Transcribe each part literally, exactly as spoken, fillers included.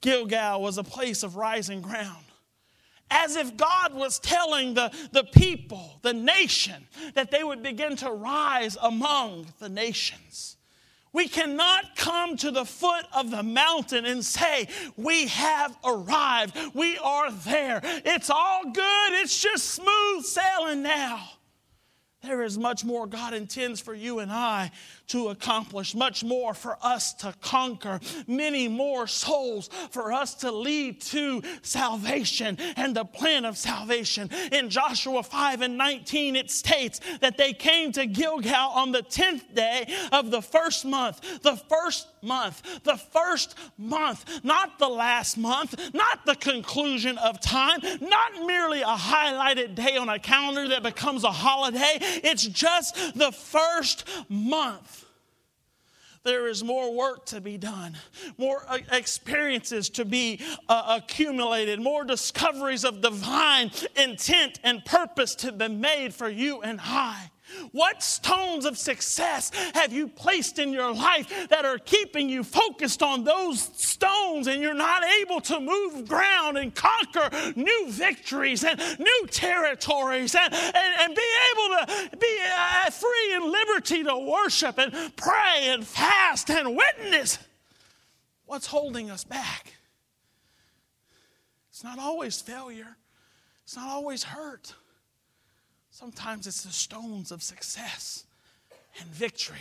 Gilgal was a place of rising ground. As if God was telling the, the people, the nation, that they would begin to rise among the nations. We cannot come to the foot of the mountain and say, we have arrived. We are there. It's all good. It's just smooth sailing now. There is much more God intends for you and I to accomplish, much more for us to conquer, many more souls for us to lead to salvation and the plan of salvation. In Joshua five and nineteen, it states that they came to Gilgal on the tenth day of the first month. The first month, the first month, not the last month, not the conclusion of time, not merely a highlighted day on a calendar that becomes a holiday. It's just the first month. There is more work to be done, more experiences to be uh, accumulated, more discoveries of divine intent and purpose to be made for you and I. What stones of success have you placed in your life that are keeping you focused on those stones, and you're not able to move ground and conquer new victories and new territories and, and, and be able to be uh, free in liberty to worship and pray and fast and witness? What's holding us back? It's not always failure. It's not always hurt. Sometimes it's the stones of success and victory.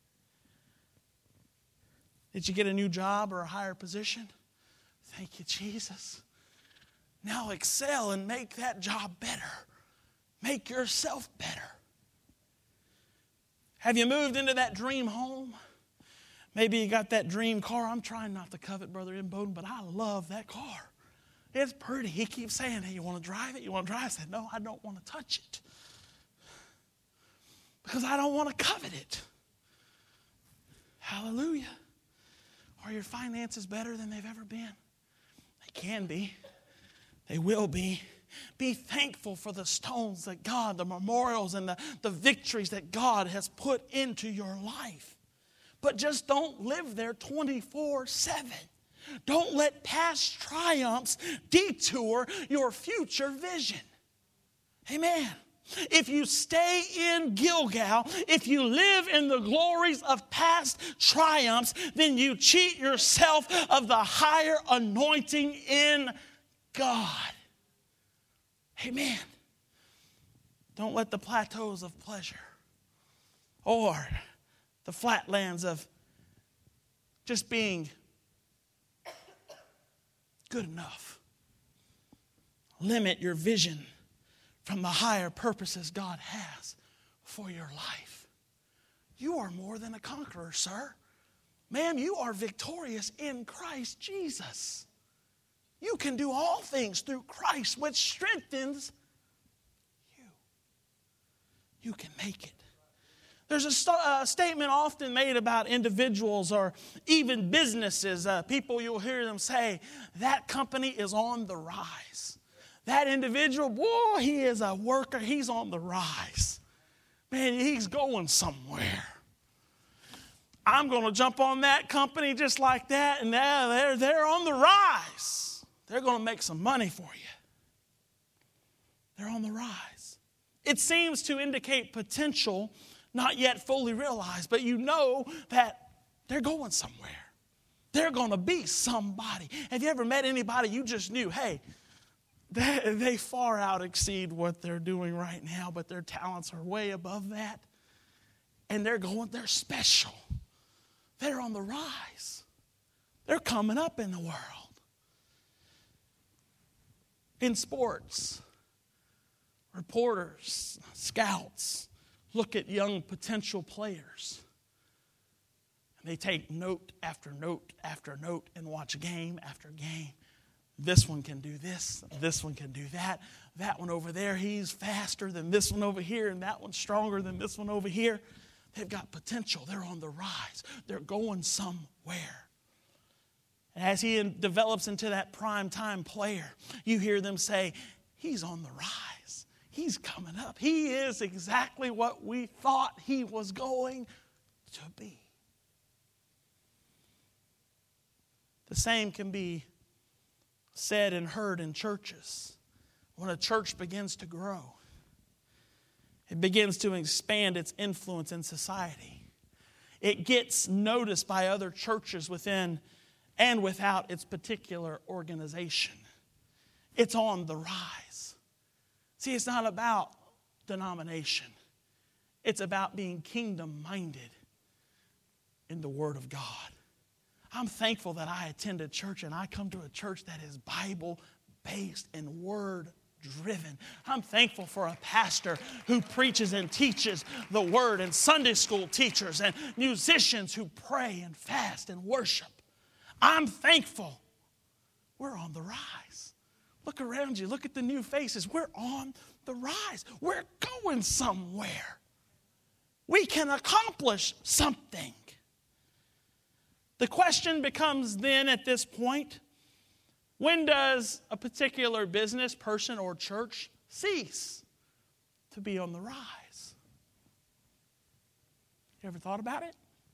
Did you get a new job or a higher position? Thank you, Jesus. Now excel and make that job better. Make yourself better. Have you moved into that dream home? Maybe you got that dream car. I'm trying not to covet, Brother Imboden, but I love that car. It's pretty. He keeps saying, hey, you want to drive it? You want to drive it? I said, no, I don't want to touch it. Because I don't want to covet it. Hallelujah. Are your finances better than they've ever been? They can be. They will be. Be thankful for the stones that God, the memorials and the, the victories that God has put into your life. But just don't live there twenty-four seven. Don't let past triumphs detour your future vision. Amen. If you stay in Gilgal, if you live in the glories of past triumphs, then you cheat yourself of the higher anointing in God. Amen. Don't let the plateaus of pleasure or the flatlands of just being good enough limit your vision from the higher purposes God has for your life. You are more than a conqueror, sir. Ma'am, you are victorious in Christ Jesus. You can do all things through Christ, which strengthens you. You can make it. There's a, st- a statement often made about individuals or even businesses. Uh, people, you'll hear them say, that company is on the rise. That individual, boy, he is a worker. He's on the rise. Man, he's going somewhere. I'm going to jump on that company just like that, and they're, they're on the rise. They're going to make some money for you. They're on the rise. It seems to indicate potential not yet fully realized, but you know that they're going somewhere. They're going to be somebody. Have you ever met anybody you just knew, hey, they, they far out exceed what they're doing right now, but their talents are way above that. And they're going, they're special. They're on the rise. They're coming up in the world. In sports, reporters, scouts look at young potential players. And they take note after note after note and watch game after game. This one can do this. This one can do that. That one over there, he's faster than this one over here, and that one's stronger than this one over here. They've got potential. They're on the rise. They're going somewhere. And as he develops into that prime time player, you hear them say, he's on the rise. He's coming up. He is exactly what we thought he was going to be. The same can be said and heard in churches. When a church begins to grow, it begins to expand its influence in society. It gets noticed by other churches within and without its particular organization. It's on the rise. See, it's not about denomination. It's about being kingdom-minded in the Word of God. I'm thankful that I attend a church and I come to a church that is Bible-based and Word-driven. I'm thankful for a pastor who preaches and teaches the Word, and Sunday school teachers and musicians who pray and fast and worship. I'm thankful we're on the rise. Look around you. Look at the new faces. We're on the rise. We're going somewhere. We can accomplish something. The question becomes then at this point, when does a particular business, person, or church cease to be on the rise? You ever thought about it?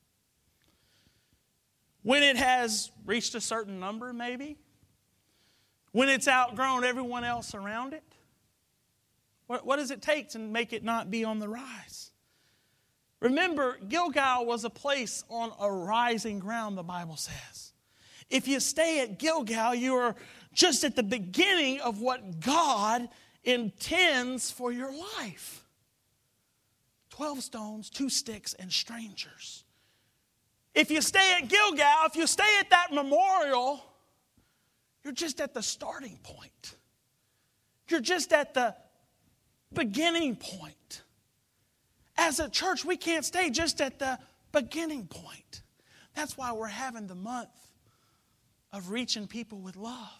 When it has reached a certain number, maybe? When it's outgrown everyone else around it? What, what does it take to make it not be on the rise? Remember, Gilgal was a place on a rising ground, the Bible says. If you stay at Gilgal, you are just at the beginning of what God intends for your life. Twelve stones, two sticks, and strangers. If you stay at Gilgal, if you stay at that memorial, you're just at the starting point. You're just at the beginning point. As a church, we can't stay just at the beginning point. That's why we're having the month of reaching people with love.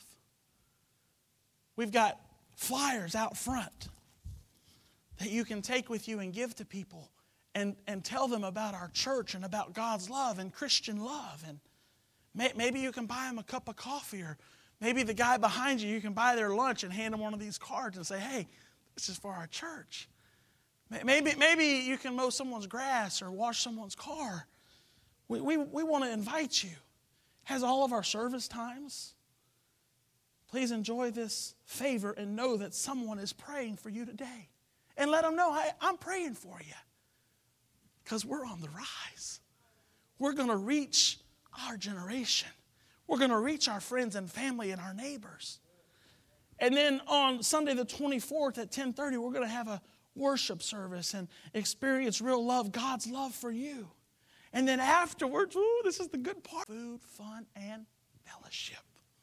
We've got flyers out front that you can take with you and give to people and, and tell them about our church and about God's love and Christian love. And may, maybe you can buy them a cup of coffee, or maybe the guy behind you, you can buy their lunch and hand them one of these cards and say, hey, this is for our church. Maybe, maybe you can mow someone's grass or wash someone's car. We, we, we want to invite you. Has all of our service times. Please enjoy this favor and know that someone is praying for you today. And let them know, I, I'm praying for you. Because we're on the rise. We're going to reach our generation. We're going to reach our friends and family and our neighbors. And then on Sunday the twenty-fourth at ten thirty, we're going to have a worship service and experience real love, God's love for you. And then afterwards, ooh, this is the good part. Food, fun, and fellowship.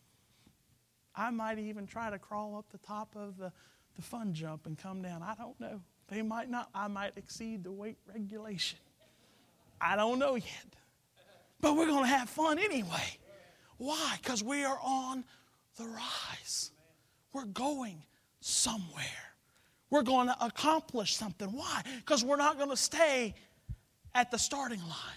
I might even try to crawl up the top of the, the fun jump and come down. I don't know. They might not. I might exceed the weight regulation. I don't know yet. But we're going to have fun anyway. Why? Because we are on the rise. We're going somewhere. We're going to accomplish something. Why? Because we're not going to stay at the starting line.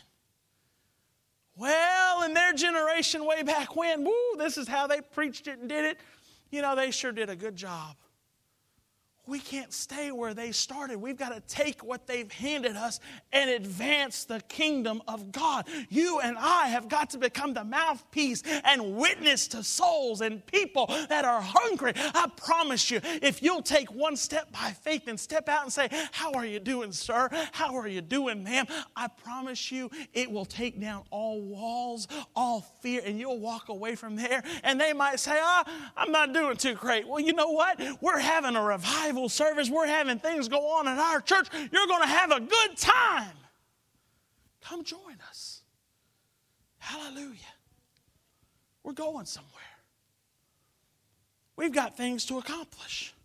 Well, in their generation way back when, woo, this is how they preached it and did it. You know, they sure did a good job. We can't stay where they started. We've got to take what they've handed us and advance the kingdom of God. You and I have got to become the mouthpiece and witness to souls and people that are hungry. I promise you, if you'll take one step by faith and step out and say, how are you doing, sir? How are you doing, ma'am? I promise you, it will take down all walls, all fear, and you'll walk away from there. And they might say, ah, I'm not doing too great. Well, you know what? We're having a revival service. We're having things go on in our church. You're going to have a good time. Come join us. Hallelujah. We're going somewhere. We've got things to accomplish.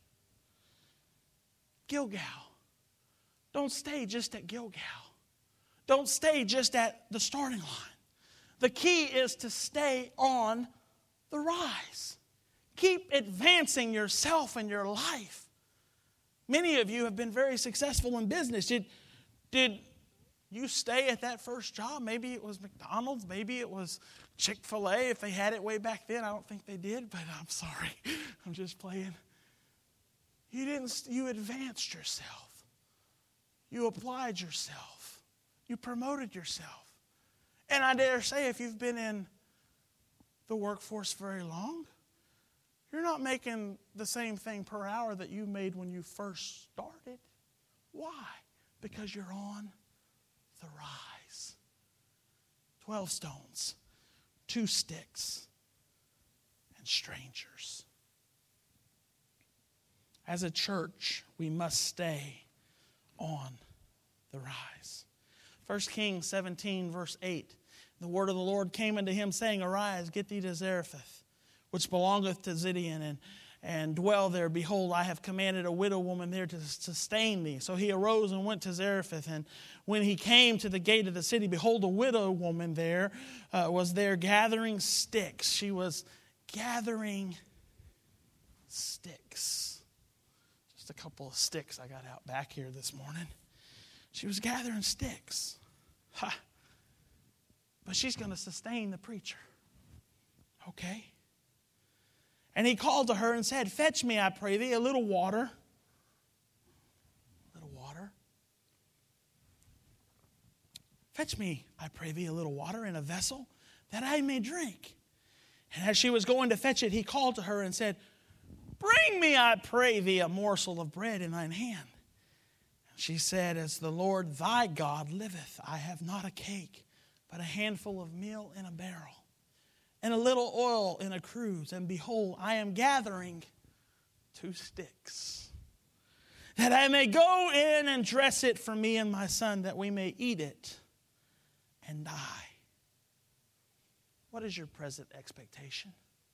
Gilgal. Don't stay just at Gilgal. Don't stay just at the starting line. The key is to stay on the rise. Keep advancing yourself and your life. Many of you have been very successful in business. Did, did you stay at that first job? Maybe it was McDonald's. Maybe it was Chick-fil-A. If they had it way back then, I don't think they did, but I'm sorry. I'm just playing. You didn't. You advanced yourself. You applied yourself. You promoted yourself. And I dare say if you've been in the workforce very long, you're not making the same thing per hour that you made when you first started. Why? Because you're on the rise. Twelve stones, two sticks, and strangers. As a church, we must stay on the rise. First Kings seventeen, verse eight. The word of the Lord came unto him, saying, Arise, get thee to Zarephath, which belongeth to Zidon, and, and dwell there. Behold, I have commanded a widow woman there to sustain thee. So he arose and went to Zarephath. And when he came to the gate of the city, behold, a widow woman there uh, was there gathering sticks. She was gathering sticks. Just a couple of sticks I got out back here this morning. She was gathering sticks. Ha. But she's going to sustain the preacher. Okay? And he called to her and said, Fetch me, I pray thee, a little water. A little water. Fetch me, I pray thee, a little water in a vessel, that I may drink. And as she was going to fetch it, he called to her and said, Bring me, I pray thee, a morsel of bread in thine hand. And she said, As the Lord thy God liveth, I have not a cake, but a handful of meal in a barrel, and a little oil in a cruse. And behold, I am gathering two sticks, that I may go in and dress it for me and my son, that we may eat it and die. What is your present expectation?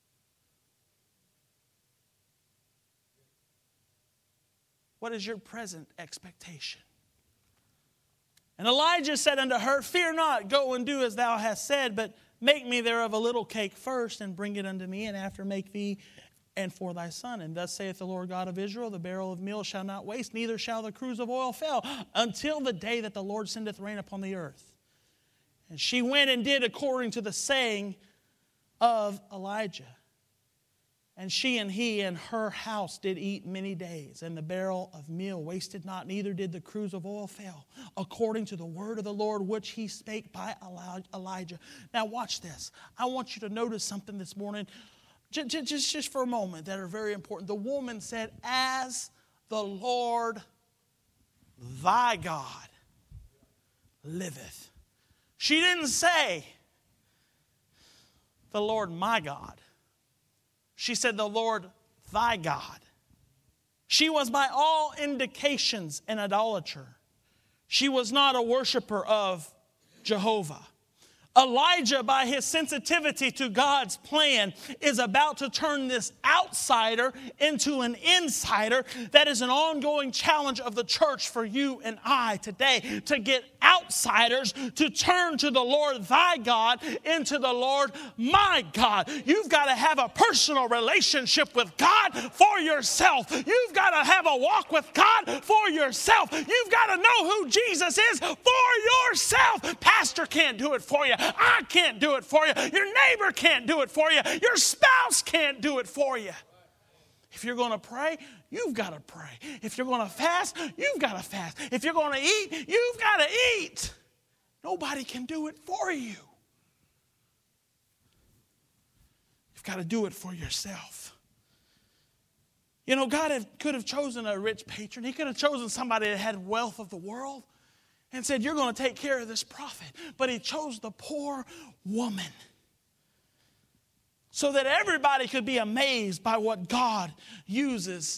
What is your present expectation? And Elijah said unto her, Fear not, go and do as thou hast said, but make me thereof a little cake first, and bring it unto me, and after make thee and for thy son. And thus saith the Lord God of Israel, the barrel of meal shall not waste, neither shall the cruse of oil fail, until the day that the Lord sendeth rain upon the earth. And she went and did according to the saying of Elijah. And she and he and her house did eat many days, and the barrel of meal wasted not, neither did the cruse of oil fail, according to the word of the Lord which he spake by Elijah. Now watch this. I want you to notice something this morning, just, just, just for a moment, that are very important. The woman said, As the Lord thy God liveth. She didn't say, the Lord my God. She said, the Lord thy God. She was by all indications an idolater. She was not a worshiper of Jehovah. Elijah, by his sensitivity to God's plan, is about to turn this outsider into an insider. That is an ongoing challenge of the church for you and I today, to get outsiders to turn to the Lord thy God into the Lord my God. You've got to have a personal relationship with God for yourself. You've got to have a walk with God for yourself. You've got to know who Jesus is for yourself. Pastor can't do it for you. I can't do it for you. Your neighbor can't do it for you. Your spouse can't do it for you. If you're going to pray, you've got to pray. If you're going to fast, you've got to fast. If you're going to eat, you've got to eat. Nobody can do it for you. You've got to do it for yourself. You know, God have, could have chosen a rich patron. He could have chosen somebody that had wealth of the world and said, you're going to take care of this prophet. But he chose the poor woman so that everybody could be amazed by what God uses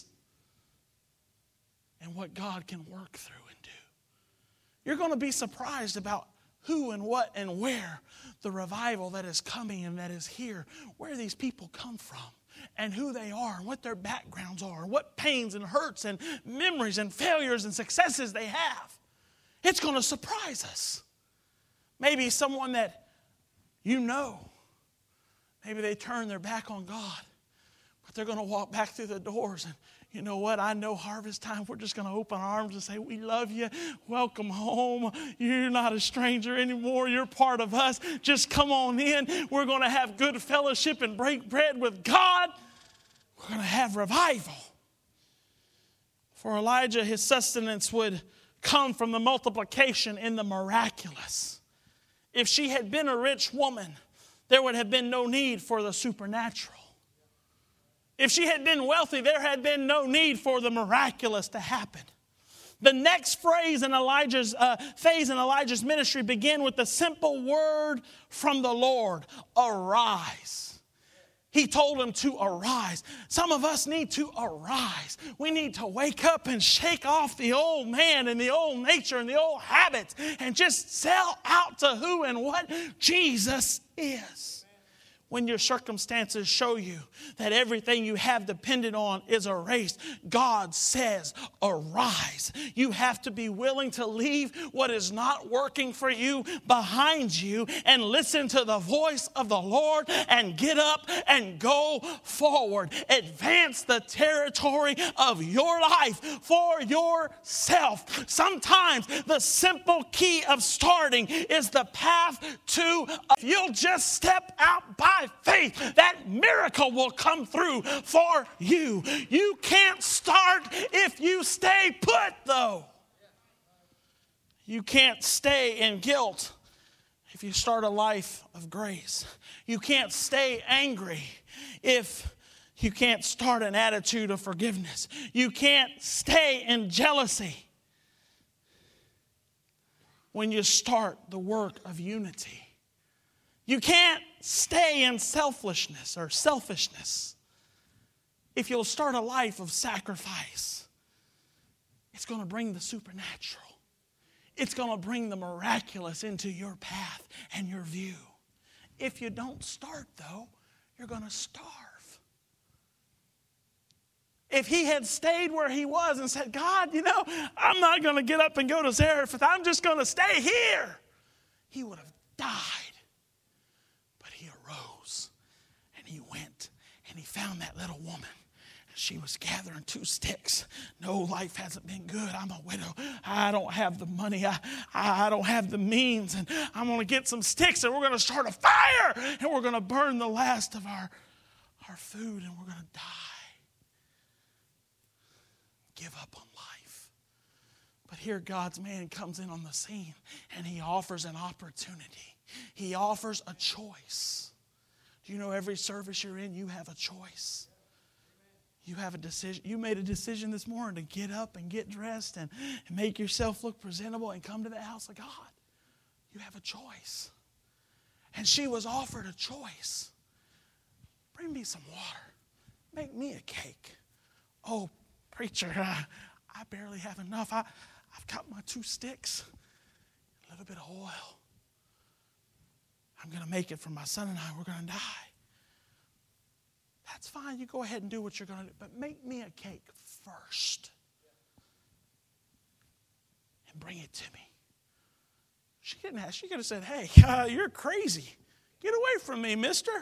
and what God can work through and do. You're going to be surprised about who and what and where the revival that is coming and that is here, where these people come from and who they are and what their backgrounds are, and what pains and hurts and memories and failures and successes they have. It's going to surprise us. Maybe someone that you know, maybe they turn their back on God, but they're going to walk back through the doors and, you know what, I know harvest time, we're just going to open our arms and say, we love you, welcome home, you're not a stranger anymore, you're part of us, just come on in, we're going to have good fellowship and break bread with God, we're going to have revival. For Elijah, his sustenance would come from the multiplication in the miraculous. If she had been a rich woman, there would have been no need for the supernatural. If she had been wealthy, there had been no need for the miraculous to happen. The next phrase in Elijah's uh, phase in Elijah's ministry began with the simple word from the Lord, arise. He told him to arise. Some of us need to arise. We need to wake up and shake off the old man and the old nature and the old habits and just sell out to who and what Jesus is. When your circumstances show you that everything you have depended on is erased, God says, arise. You have to be willing to leave what is not working for you behind you and listen to the voice of the Lord and get up and go forward. Advance the territory of your life for yourself. Sometimes the simple key of starting is the path to, if you'll just step out by faith, that miracle will come through for you. You can't start if you stay put, though. You can't stay in guilt if you start a life of grace. You can't stay angry if you can't start an attitude of forgiveness. You can't stay in jealousy when you start the work of unity. You can't stay in selfishness or selfishness if you'll start a life of sacrifice. It's going to bring the supernatural. It's going to bring the miraculous into your path and your view. If you don't start, though, you're going to starve. If he had stayed where he was and said, God, you know, I'm not going to get up and go to Zarephath. I'm just going to stay here, he would have died. And he went and he found that little woman. She was gathering two sticks. No, life hasn't been good. I'm a widow. I don't have the money. I, I don't have the means. And I'm going to get some sticks and we're going to start a fire. And we're going to burn the last of our, our food and we're going to die. Give up on life. But here God's man comes in on the scene and he offers an opportunity. He offers a choice. Do you know every service you're in, you have a choice? You have a decision. You made a decision this morning to get up and get dressed and, and make yourself look presentable and come to the house of God. You have a choice. And she was offered a choice. Bring me some water. Make me a cake. Oh, preacher, I, I barely have enough. I, I've got my two sticks, a little bit of oil. I'm going to make it for my son and I. We're going to die. That's fine. You go ahead and do what you're going to do. But make me a cake first. And bring it to me. She didn't ask. She could have said, hey, uh, you're crazy. Get away from me, mister.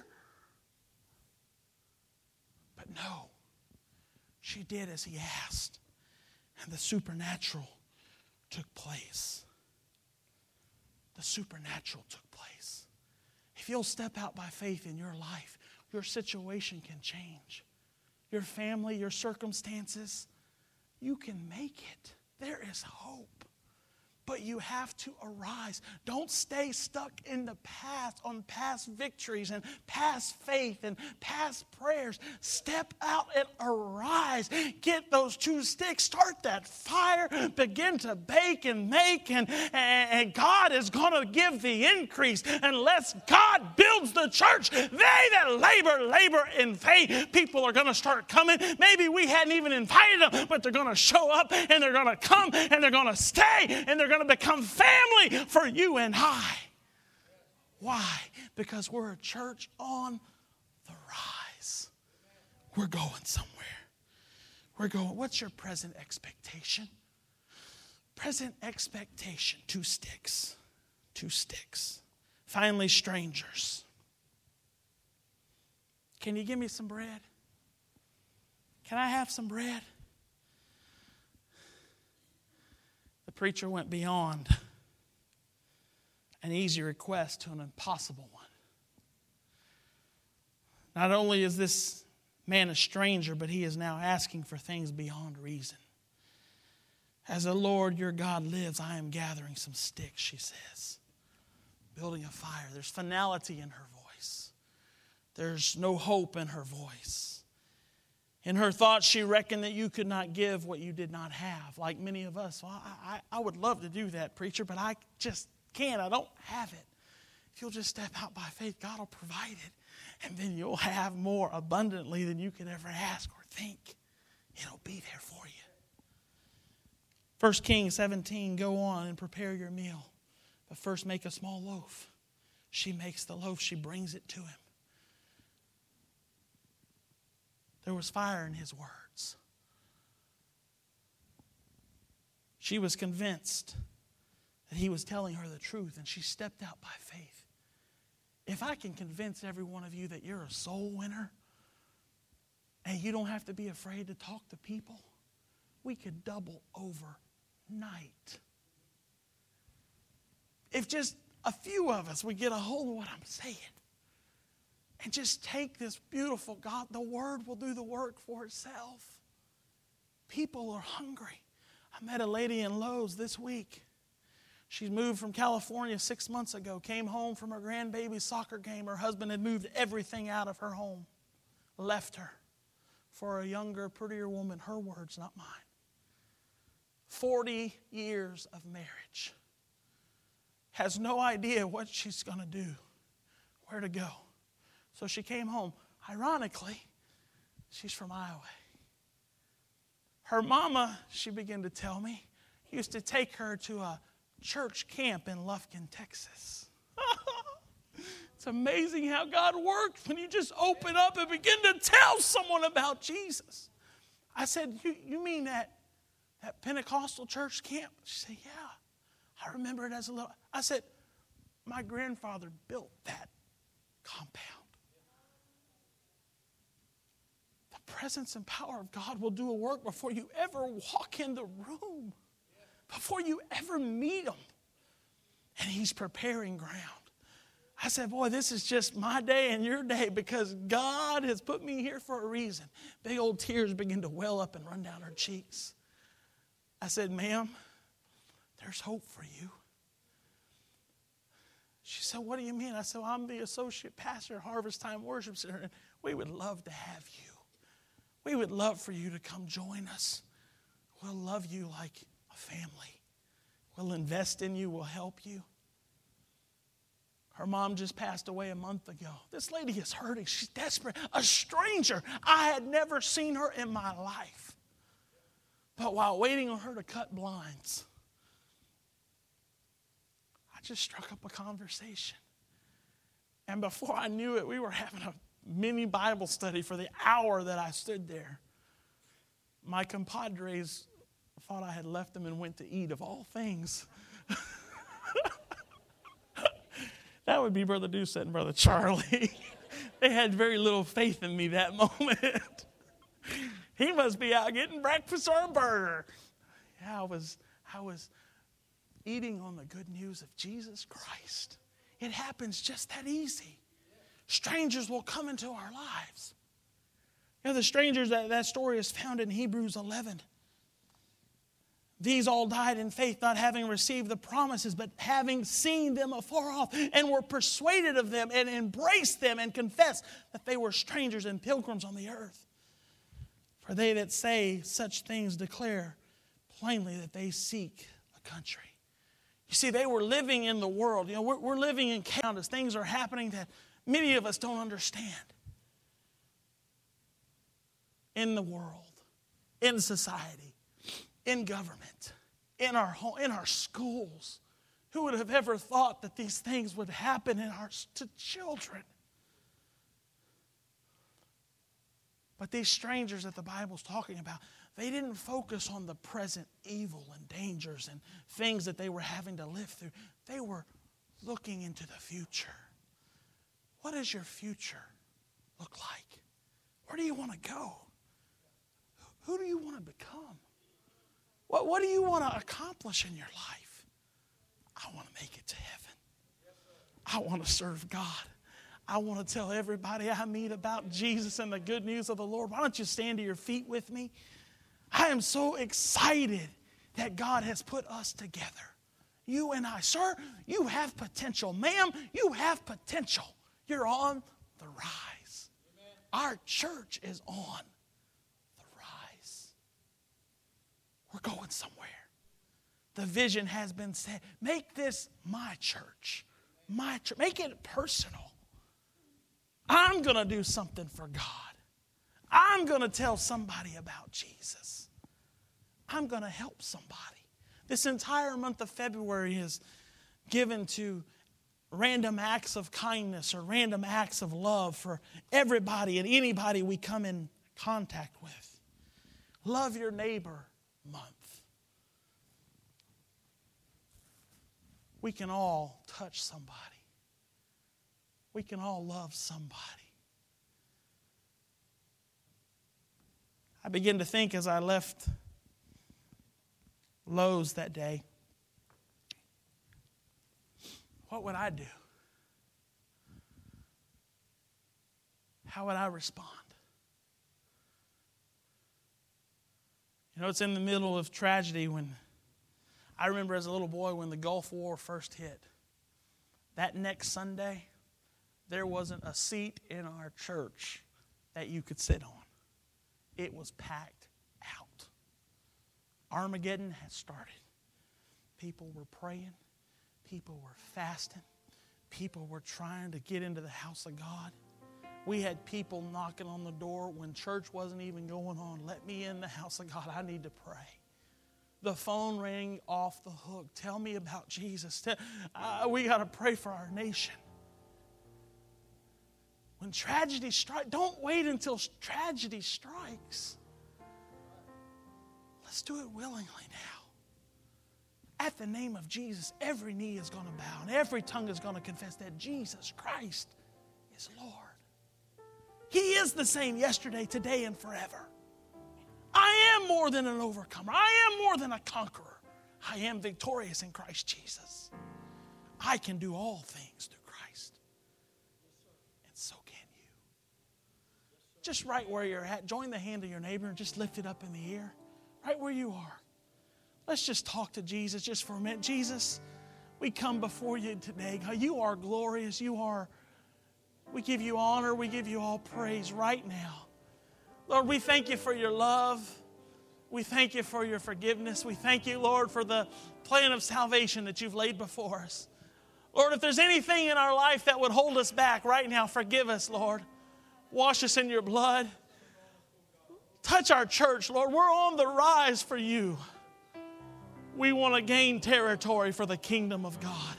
But no. She did as he asked. And the supernatural took place. The supernatural took place. If you'll step out by faith in your life, your situation can change. Your family, your circumstances, you can make it. There is hope. But you have to arise. Don't stay stuck in the past on past victories and past faith and past prayers. Step out and arise. Get those two sticks. Start that fire. Begin to bake and make. And, and, and God is going to give the increase. Unless God builds the church, they that labor, labor in vain. People are going to start coming. Maybe we hadn't even invited them, but they're going to show up and they're going to come and they're going to stay and they're going to become family for you and I. Why? Because we're a church on the rise. We're going somewhere. We're going, what's your present expectation? Present expectation, two sticks. Two sticks. Finally, strangers. Can you give me some bread? Can I have some bread? The preacher went beyond an easy request to an impossible one. Not only is this man a stranger, but he is now asking for things beyond reason. As the Lord your God lives, I am gathering some sticks, she says. Building a fire. There's finality in her voice. There's no hope in her voice. In her thoughts, she reckoned that you could not give what you did not have, like many of us. Well, I, I, I would love to do that, preacher, but I just can't. I don't have it. If you'll just step out by faith, God will provide it. And then you'll have more abundantly than you could ever ask or think. It'll be there for you. First Kings seventeen, go on and prepare your meal. But first make a small loaf. She makes the loaf. She brings it to him. There was fire in his words. She was convinced that he was telling her the truth, and she stepped out by faith. If I can convince every one of you that you're a soul winner, and you don't have to be afraid to talk to people, we could double overnight. If just a few of us would get a hold of what I'm saying, and just take this beautiful God, the Word will do the work for itself. People are hungry. I met a lady in Lowe's this week. She's moved from California six months ago, came home from her grandbaby's soccer game. Her husband had moved everything out of her home, left her for a younger, prettier woman. Her words, not mine. forty years of marriage. Has no idea what she's going to do, where to go. So she came home. Ironically, she's from Iowa. Her mama, she began to tell me, used to take her to a church camp in Lufkin, Texas. It's amazing how God works when you just open up and begin to tell someone about Jesus. I said, you, you mean that, that Pentecostal church camp? She said, yeah. I remember it as a little. I said, my grandfather built that compound. The presence and power of God will do a work before you ever walk in the room, before you ever meet him. And he's preparing ground. I said, boy, this is just my day and your day because God has put me here for a reason. Big old tears begin to well up and run down her cheeks. I said, ma'am, there's hope for you. She said, what do you mean? I said, well, I'm the associate pastor at Harvest Time Worship Center, and we would love to have you. We would love for you to come join us. We'll love you like a family. We'll invest in you. We'll help you. Her mom just passed away a month ago. This lady is hurting. She's desperate. A stranger. I had never seen her in my life. But while waiting on her to cut blinds, I just struck up a conversation. And before I knew it, we were having a mini Bible study for the hour that I stood there. My compadres thought I had left them and went to eat, of all things. That would be Brother Doucette and Brother Charlie. They had very little faith in me that moment. He must be out getting breakfast or a burger. Yeah, I was, I was eating on the good news of Jesus Christ. It happens just that easy. Strangers will come into our lives. You know, the strangers, that, that story is found in Hebrews eleven. These all died in faith, not having received the promises, but having seen them afar off, and were persuaded of them, and embraced them, and confessed that they were strangers and pilgrims on the earth. For they that say such things declare plainly that they seek a country. You see, they were living in the world. You know, we're, we're living in chaos. Things are happening that many of us don't understand. In the world, in society, in government, in our home, in our schools. Who would have ever thought that these things would happen in our to children? But these strangers that the Bible's talking about, they didn't focus on the present evil and dangers and things that they were having to live through. They were looking into the future. What does your future look like? Where do you want to go? Who do you want to become? What, what do you want to accomplish in your life? I want to make it to heaven. I want to serve God. I want to tell everybody I meet about Jesus and the good news of the Lord. Why don't you stand to your feet with me? I am so excited that God has put us together. You and I. Sir, you have potential. Ma'am, you have potential. You're on the rise. Amen. Our church is on We're going somewhere. The vision has been set. Make this my church. My church. Make it personal. I'm going to do something for God. I'm going to tell somebody about Jesus. I'm going to help somebody. This entire month of February is given to random acts of kindness or random acts of love for everybody and anybody we come in contact with. Love your neighbor month. We can all touch somebody. We can all love somebody. I began to think as I left Lowe's that day, what would I do? How would I respond? You know, it's in the middle of tragedy when I remember as a little boy when the Gulf War first hit. That next Sunday, there wasn't a seat in our church that you could sit on. It was packed out. Armageddon had started. People were praying. People were fasting. People were trying to get into the house of God. We had people knocking on the door when church wasn't even going on. Let me in the house of God. I need to pray. The phone rang off the hook. Tell me about Jesus. Tell, uh, we got to pray for our nation. When tragedy strikes, don't wait until tragedy strikes. Let's do it willingly now. At the name of Jesus, every knee is going to bow and every tongue is going to confess that Jesus Christ is Lord. He is the same yesterday, today, and forever. I am more than an overcomer. I am more than a conqueror. I am victorious in Christ Jesus. I can do all things through Christ. And so can you. Just right where you're at, join the hand of your neighbor and just lift it up in the air. Right where you are. Let's just talk to Jesus just for a minute. Jesus, we come before you today. God, you are glorious. You are, we give you honor. We give you all praise right now. Lord, we thank you for your love. We thank you for your forgiveness. We thank you, Lord, for the plan of salvation that you've laid before us. Lord, if there's anything in our life that would hold us back right now, forgive us, Lord. Wash us in your blood. Touch our church, Lord. We're on the rise for you. We want to gain territory for the kingdom of God.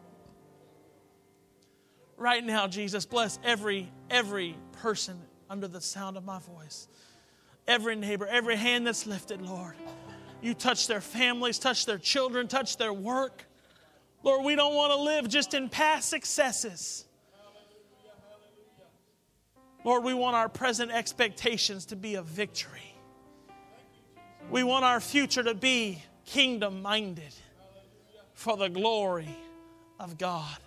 Right now, Jesus, bless every, every person under the sound of my voice. Every neighbor, every hand that's lifted, Lord. You touch their families, touch their children, touch their work. Lord, we don't want to live just in past successes. Lord, we want our present expectations to be of victory. We want our future to be kingdom-minded for the glory of God.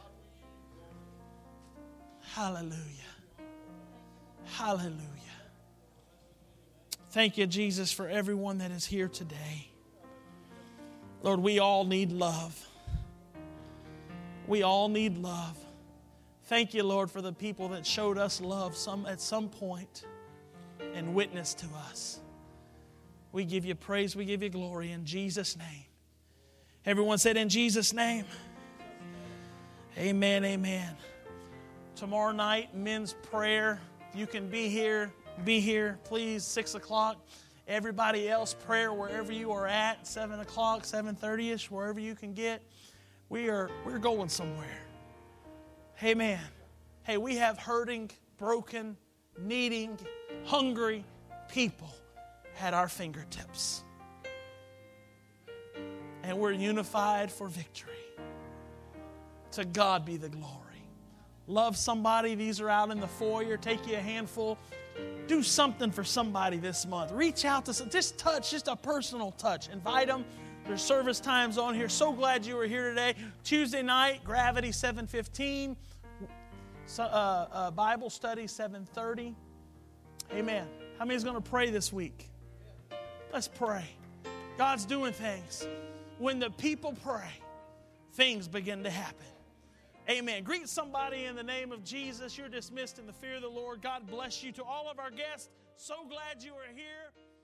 Hallelujah. Hallelujah. Thank you, Jesus, for everyone that is here today. Lord, we all need love. We all need love. Thank you, Lord, for the people that showed us love some at some point and witnessed to us. We give you praise, we give you glory in Jesus' name. Everyone said in Jesus' name. Amen, amen. Tomorrow night, men's prayer. You can be here, be here, please, six o'clock. Everybody else, prayer wherever you are at, seven o'clock, seven thirty-ish, wherever you can get. We are, we're going somewhere. Amen. Hey, we have hurting, broken, needing, hungry people at our fingertips. And we're unified for victory. To God be the glory. Love somebody. These are out in the foyer. Take you a handful. Do something for somebody this month. Reach out to some, just touch, just a personal touch. Invite them. There's service times on here. So glad you were here today. Tuesday night, Gravity seven fifteen. So, uh, uh, Bible study seven thirty. Amen. How many is going to pray this week? Let's pray. God's doing things. When the people pray, things begin to happen. Amen. Greet somebody in the name of Jesus. You're dismissed in the fear of the Lord. God bless you. To all of our guests, so glad you are here.